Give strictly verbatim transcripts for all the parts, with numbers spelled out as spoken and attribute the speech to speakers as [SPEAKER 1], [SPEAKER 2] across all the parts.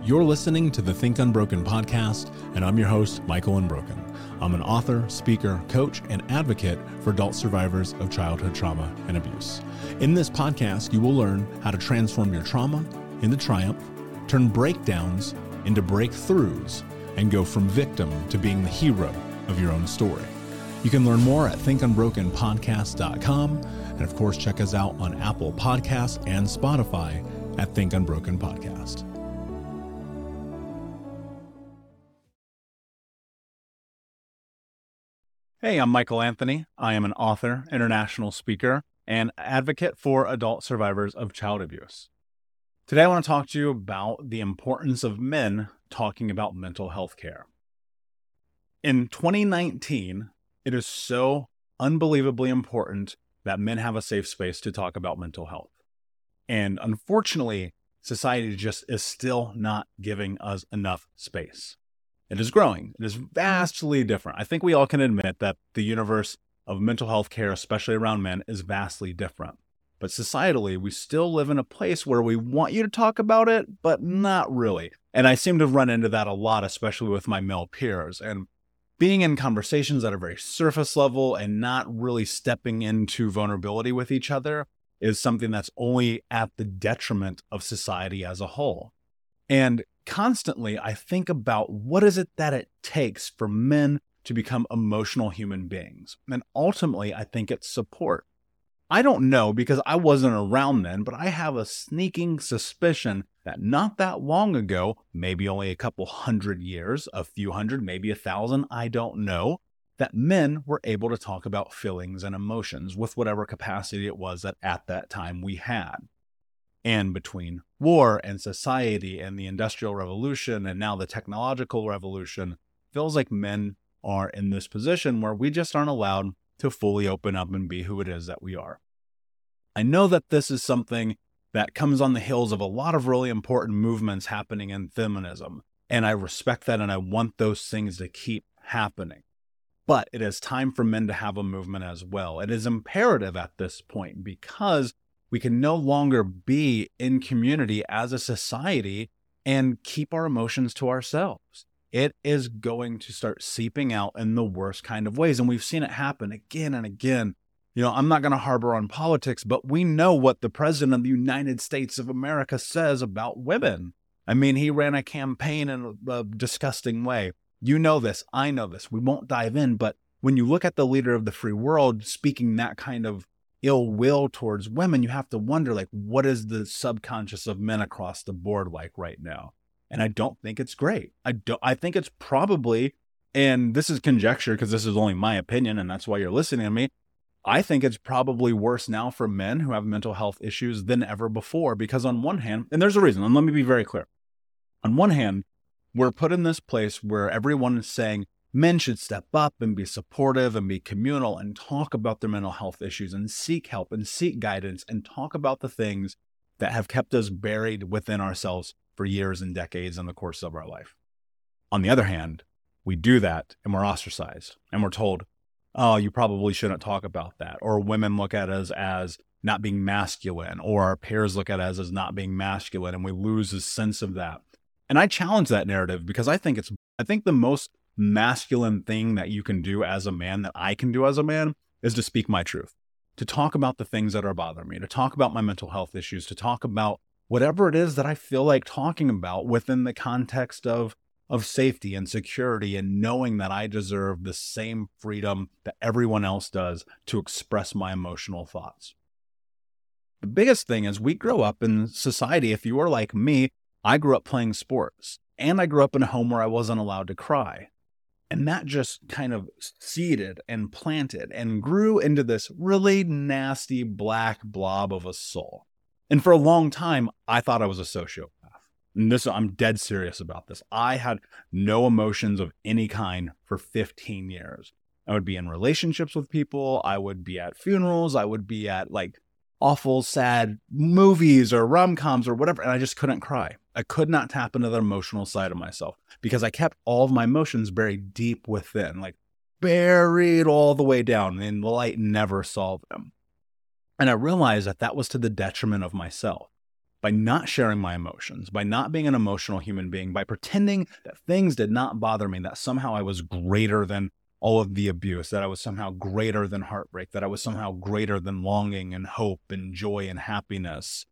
[SPEAKER 1] You're listening to the Think Unbroken podcast, and I'm your host, Michael Unbroken. I'm an author, speaker, coach, and advocate for adult survivors of childhood trauma and abuse. In this podcast, you will learn how to transform your trauma into triumph, turn breakdowns into breakthroughs, and go from victim to being the hero of your own story. You can learn more at think unbroken podcast dot com, and of course, check us out on Apple Podcasts and Spotify at Think Unbroken Podcast. Hey, I'm Michael Anthony. I am an author, international speaker, and advocate for adult survivors of child abuse. Today, I want to talk to you about the importance of men talking about mental health care. In twenty nineteen, it is so unbelievably important that men have a safe space to talk about mental health. And unfortunately, society just is still not giving us enough space. It is growing. It is vastly different. I think we all can admit that the universe of mental health care, especially around men, is vastly different. But societally, we still live in a place where we want you to talk about it, but not really. And I seem to run into that a lot, especially with my male peers. And being in conversations that are very surface level and not really stepping into vulnerability with each other is something that's only at the detriment of society as a whole. And constantly, I think about what is it that it takes for men to become emotional human beings. And ultimately, I think it's support. I don't know because I wasn't around then, but I have a sneaking suspicion that not that long ago, maybe only a couple hundred years, a few hundred, maybe a thousand, I don't know, that men were able to talk about feelings and emotions with whatever capacity it was that at that time we had. And between war and society and the Industrial Revolution and now the technological revolution, feels like men are in this position where we just aren't allowed to fully open up and be who it is that we are. I know that this is something that comes on the heels of a lot of really important movements happening in feminism, and I respect that and I want those things to keep happening. But it is time for men to have a movement as well. It is imperative at this point because we can no longer be in community as a society and keep our emotions to ourselves. It is going to start seeping out in the worst kind of ways. And we've seen it happen again and again. You know, I'm not going to harbor on politics, but we know what the president of the United States of America says about women. I mean, he ran a campaign in a, a disgusting way. You know this. I know this. We won't dive in. But when you look at the leader of the free world speaking that kind of ill will towards women, you have to wonder, like, what is the subconscious of men across the board like right now? And I don't think it's great. I don't, I think it's probably, and this is conjecture because this is only my opinion and that's why you're listening to me. I think it's probably worse now for men who have mental health issues than ever before, because on one hand, and there's a reason, and let me be very clear. On one hand, we're put in this place where everyone is saying, men should step up and be supportive and be communal and talk about their mental health issues and seek help and seek guidance and talk about the things that have kept us buried within ourselves for years and decades in the course of our life. On the other hand, we do that and we're ostracized and we're told, oh, you probably shouldn't talk about that. Or women look at us as not being masculine, or our peers look at us as not being masculine, and we lose a sense of that. And I challenge that narrative because I think it's, I think the most masculine thing that you can do as a man, that I can do as a man, is to speak my truth, to talk about the things that are bothering me, to talk about my mental health issues, to talk about whatever it is that I feel like talking about within the context of, of safety and security and knowing that I deserve the same freedom that everyone else does to express my emotional thoughts. The biggest thing is we grow up in society. If you are like me, I grew up playing sports and I grew up in a home where I wasn't allowed to cry. And that just kind of seeded and planted and grew into this really nasty black blob of a soul. And for a long time, I thought I was a sociopath. And this, I'm dead serious about this. I had no emotions of any kind for fifteen years. I would be in relationships with people. I would be at funerals. I would be at like awful, sad movies or rom-coms or whatever. And I just couldn't cry. I could not tap into the emotional side of myself because I kept all of my emotions buried deep within, like buried all the way down, and the light never saw them. And I realized that that was to the detriment of myself. by not sharing my emotions, by not being an emotional human being, by pretending that things did not bother me, that somehow I was greater than all of the abuse, that I was somehow greater than heartbreak, that I was somehow greater than longing and hope and joy and happiness,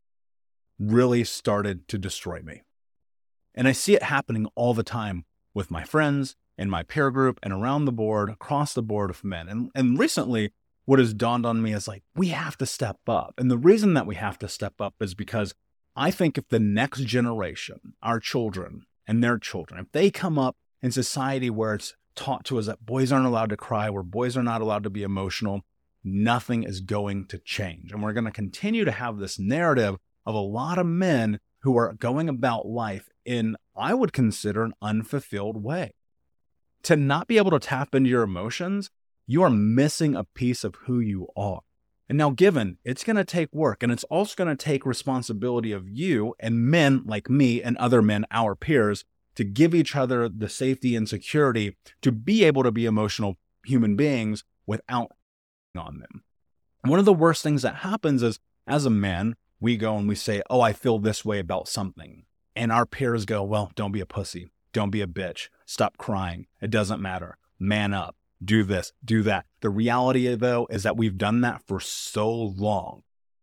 [SPEAKER 1] really started to destroy me. And I see it happening all the time with my friends, in my peer group, and around the board, across the board of men. And, and recently, what has dawned on me is like, we have to step up. And the reason that we have to step up is because I think if the next generation, our children and their children, if they come up in society where it's taught to us that boys aren't allowed to cry, where boys are not allowed to be emotional, nothing is going to change. And we're going to continue to have this narrative of a lot of men who are going about life in, I would consider, an unfulfilled way. To not be able to tap into your emotions, you are missing a piece of who you are. And now, given it's going to take work, and it's also going to take responsibility of you and men like me and other men, our peers, to give each other the safety and security to be able to be emotional human beings without on them. And one of the worst things that happens is, as a man, we go and we say, oh, I feel this way about something. And our peers go, well, don't be a pussy. Don't be a bitch. Stop crying. It doesn't matter. Man up. Do this, do that. The reality, though, is that we've done that for so long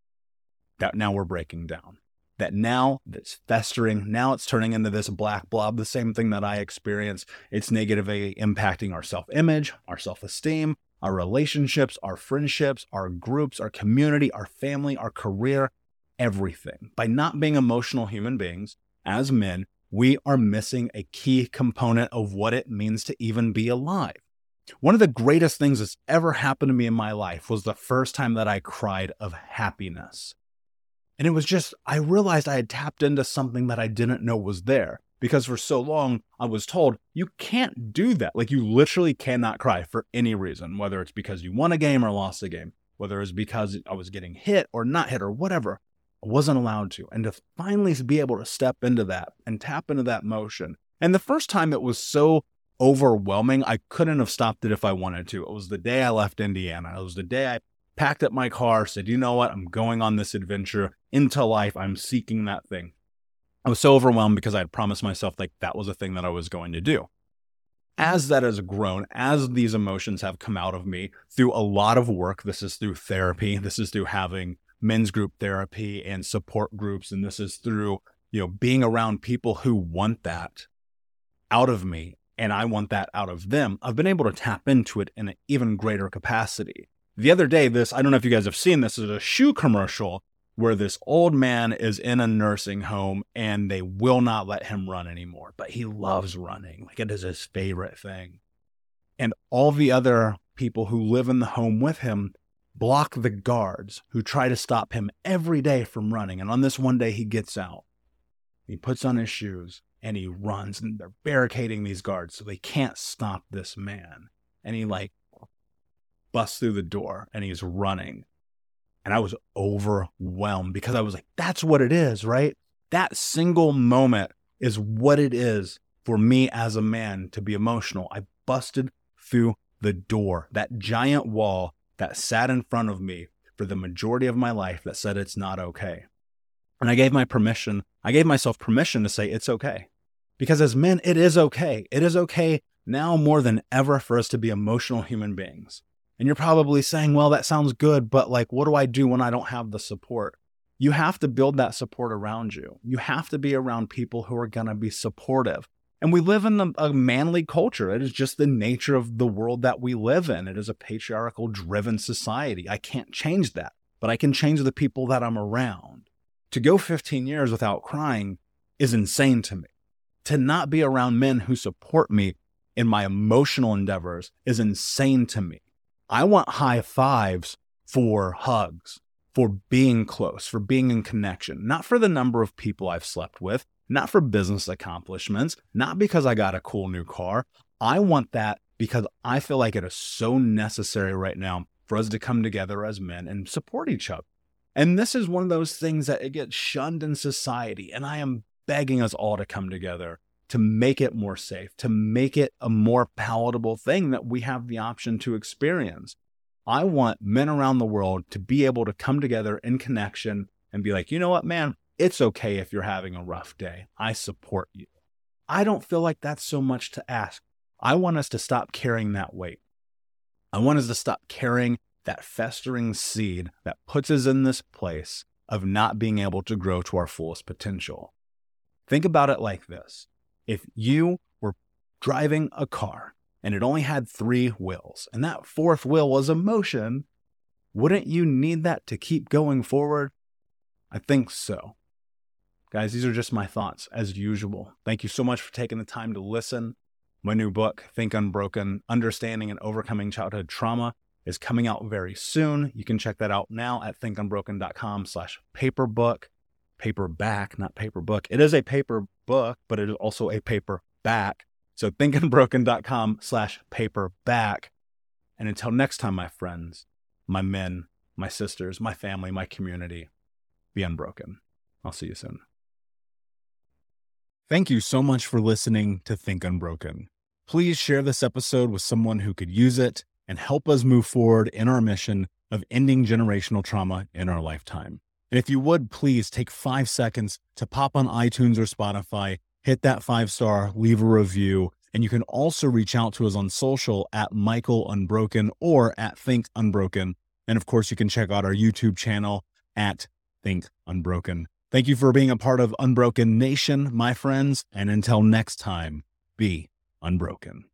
[SPEAKER 1] that now we're breaking down. That now that's festering. Now it's turning into this black blob, the same thing that I experienced. It's negatively impacting our self-image, our self-esteem, our relationships, our friendships, our groups, our community, our family, our career, everything. By not being emotional human beings, as men, we are missing a key component of what it means to even be alive. One of the greatest things that's ever happened to me in my life was the first time that I cried of happiness. And it was just, I realized I had tapped into something that I didn't know was there. Because for so long, I was told, you can't do that. Like, you literally cannot cry for any reason, whether it's because you won a game or lost a game, whether it's because I was getting hit or not hit or whatever. I wasn't allowed to. And to finally be able to step into that and tap into that motion. And the first time it was so overwhelming, I couldn't have stopped it if I wanted to. It was the day I left Indiana. It was the day I packed up my car, said, you know what? I'm going on this adventure into life. I'm seeking that thing. I was so overwhelmed because I had promised myself like that was a thing that I was going to do. As that has grown, as these emotions have come out of me through a lot of work, this is through therapy, this is through having men's group therapy and support groups, and this is through, you know, being around people who want that out of me, and I want that out of them. I've been able to tap into it in an even greater capacity. The other day, this, I don't know if you guys have seen this, is a shoe commercial where this old man is in a nursing home and they will not let him run anymore, but he loves running. Like, it is his favorite thing. And all the other people who live in the home with him block the guards who try to stop him every day from running. And on this one day, he gets out. He puts on his shoes and he runs, and they're barricading these guards so they can't stop this man. And he like busts through the door and he's running. And I was overwhelmed because I was like, that's what it is, right? That single moment is what it is for me as a man to be emotional. I busted through the door, that giant wall that sat in front of me for the majority of my life that said it's not okay. And I gave my permission, I gave myself permission to say it's okay. Because as men, it is okay. It is okay now more than ever for us to be emotional human beings. And you're probably saying, well, that sounds good, but like, what do I do when I don't have the support? You have to build that support around you. You have to be around people who are going to be supportive. And we live in a manly culture. It is just the nature of the world that we live in. It is a patriarchal driven society. I can't change that, but I can change the people that I'm around. To go fifteen years without crying is insane to me. To not be around men who support me in my emotional endeavors is insane to me. I want high fives for hugs, for being close, for being in connection, not for the number of people I've slept with, not for business accomplishments, not because I got a cool new car. I want that because I feel like it is so necessary right now for us to come together as men and support each other. And this is one of those things that it gets shunned in society. And I am begging us all to come together to make it more safe, to make it a more palatable thing that we have the option to experience. I want men around the world to be able to come together in connection and be like, you know what, man, It's okay if you're having a rough day. I support you. I don't feel like that's so much to ask. I want us to stop carrying that weight. I want us to stop carrying that festering seed that puts us in this place of not being able to grow to our fullest potential. Think about it like this. If you were driving a car and it only had three wheels and that fourth wheel was emotion, wouldn't you need that to keep going forward? I think so. Guys, these are just my thoughts as usual. Thank you so much for taking the time to listen. My new book, Think Unbroken, Understanding and Overcoming Childhood Trauma, is coming out very soon. You can check that out now at thinkunbroken.com slash paperbook. Paperback, not paperbook. It is a paper book, but it is also a paperback. So thinkunbroken.com slash paperback. And until next time, my friends, my men, my sisters, my family, my community, be unbroken. I'll see you soon. Thank you so much for listening to Think Unbroken. Please share this episode with someone who could use it and help us move forward in our mission of ending generational trauma in our lifetime. And if you would, please take five seconds to pop on iTunes or Spotify, hit that five star, leave a review, and you can also reach out to us on social at Michael Unbroken or at Think Unbroken. And of course, you can check out our YouTube channel at Think Unbroken. Thank you for being a part of Unbroken Nation, my friends. And until next time, be unbroken.